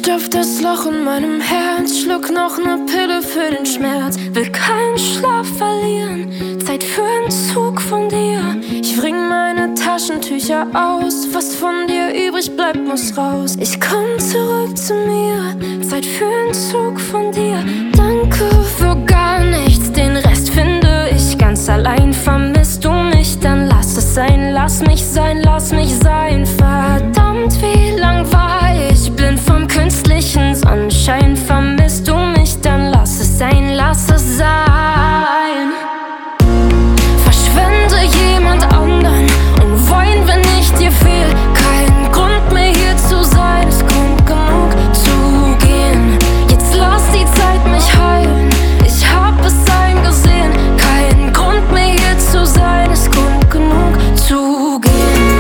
stopf das Loch in meinem Herz, schluck noch ne Pille für den Schmerz. Will keinen Schlaf verlieren, Zeit für einen Zug von dir. Ich bring meine Taschentücher aus, was von dir übrig bleibt, muss raus. Ich komm zurück zu mir, Zeit für einen Zug von dir. Danke für gar nichts, den Rest finde ich ganz allein. Vermisst du mich, dann lass es sein, lass mich sein, lass mich sein. Verdammt, wie lang war ich blind vom künstlichen Sonnenschein. Vermisst du mich, dann lass es sein, lass es sein. Verschwende jemand anderen und wollen, wenn ich dir fehl. Kein Grund mehr hier zu sein, ist Grund genug zu gehen. Jetzt lass die Zeit mich heilen, ich hab es eingesehen. Kein Grund mehr hier zu sein, ist Grund genug zu gehen.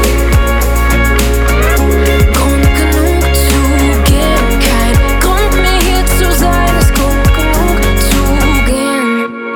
Grund genug zu gehen. Kein Grund mehr hier zu sein, ist Grund genug zu gehen.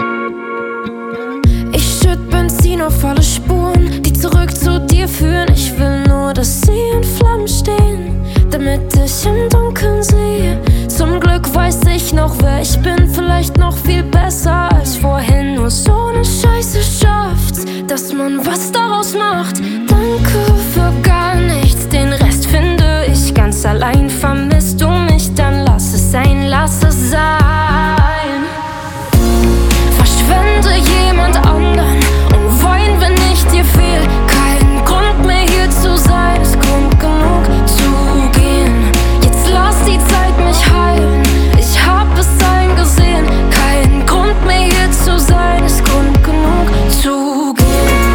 Ich schütt Benzin auf alle Spuren, die zurück zu dir führen. Ich will nur, dass sie in Flammen stehen, damit ich im Dunkeln sehe. Zum Glück weiß ich noch, wer ich bin, vielleicht noch viel besser als vorhin. Nur so ne Scheiße schafft's, dass man was daraus macht. Danke für gar nichts, den Rest finde ich ganz allein. Vermisst du mich, dann lass es sein, lass es sein. Verschwende jemand anderen und wollen, wenn ich dir fehl. Kein Grund mehr hier zu sein, ist Grund genug zu gehen. Jetzt lass die Zeit mich heilen, ich hab es eingesehen. Kein Grund mehr hier zu sein, ist Grund genug zu gehen.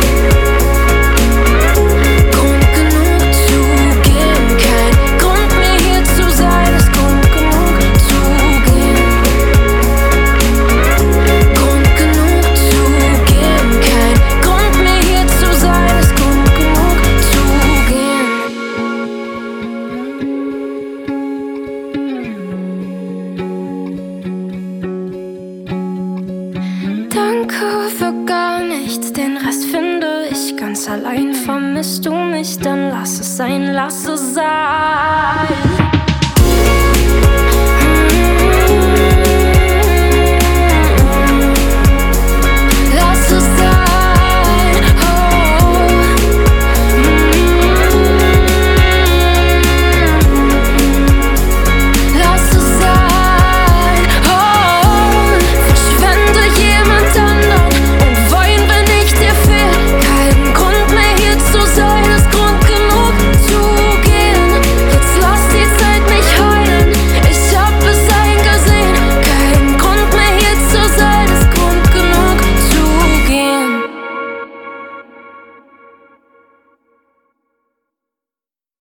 Grund genug zu gehen. Kein Grund mehr hier zu sein, ist Grund genug zu gehen. Grund genug zu gehen. Kein Grund mehr hier zu sein, ist Grund genug zu gehen. Danke für gar nichts, den Rest finde ich ganz allein. Vermisst du mich, dann lass es sein, lass es sein.